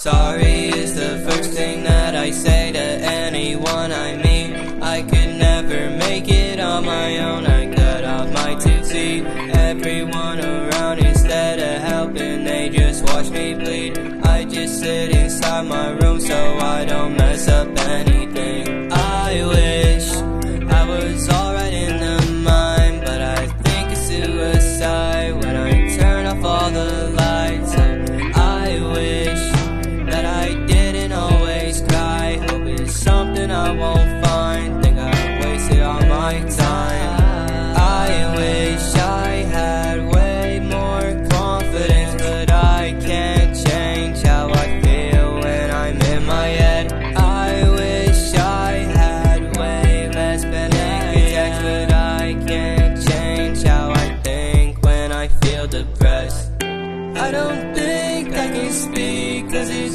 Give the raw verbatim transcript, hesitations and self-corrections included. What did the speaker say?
Sorry is the first thing that I say to anyone I meet. I could never make it on my own. I cut off my tootsie. Everyone around, instead of helping, they just watch me bleed. I just sit inside my room so I don't mess up anything.